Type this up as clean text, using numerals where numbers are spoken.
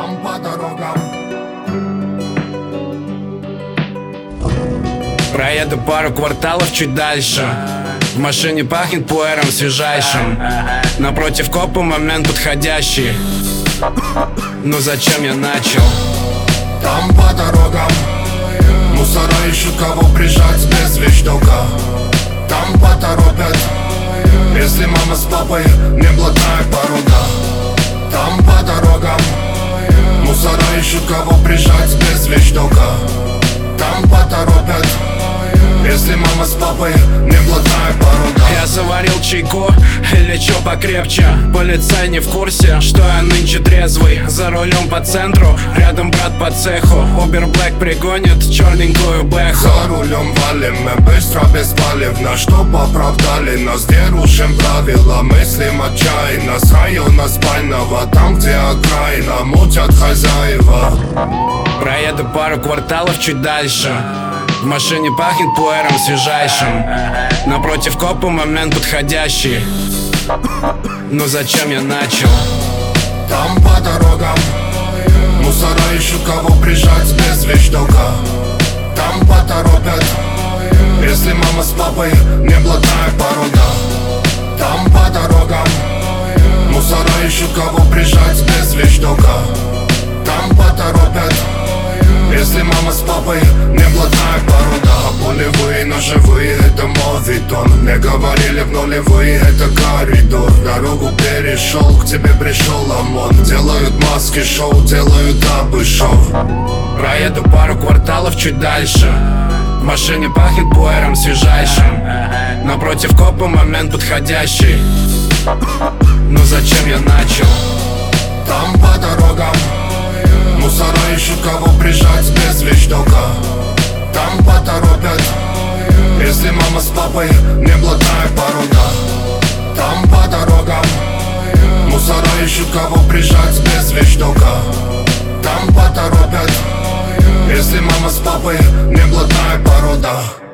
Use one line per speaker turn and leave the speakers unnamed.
там по дорогам.
Проеду пару кварталов чуть дальше. В машине пахнет пуэром свежайшим. Напротив копа момент подходящий. Но зачем я начал?
Там по дорогам мусора ищут кого прижать без вещдока. Там поторопят, если мама с папой не блатная порода. Там по дорогам мусора ищут кого прижать без вещдока. Там поторопят, если мама с папой не блатная порода.
Я заварил чайку или чё покрепче. Полицай не в курсе, что я нынче трезвый. За рулем по центру, рядом брат по цеху. Убер Блэк пригонит черненькую бэху.
За рулем валим мы быстро, беспалевно, чтоб оправдали нас. Дерушим правила, мыслим отчаянно. С района спального, там где окраина, мутят хозяева.
Проеду пару кварталов чуть дальше. В машине пахнет пуэром свежайшим. Напротив копа момент подходящий. Но зачем я начал?
Там по дорогам мусора ищут кого прижать без вещдока. Там поторопят, если мама с папой не блатная порода. Там по дорогам мусора ищут кого прижать без вещдока. Там поторопят, если мама с папой не блатная порода. Полевые, ножевые, это мовитон. Мне говорили в нулевые, это коридор. Дорогу перешел, к тебе пришел ОМОН. Делают маски шоу, делают дабы шоу.
Проеду пару кварталов чуть дальше. В машине пахнет пуэром свежайшим. Напротив копа момент подходящий. Но зачем я начал?
Там по дорогам мусора ищут кого прижать без вещдока. Там поторопят, если мама с папой не блатная порода. Там по дорогам мусора ищут кого прижать без вещдока. Там поторопят, если мама с папой не блатная порода.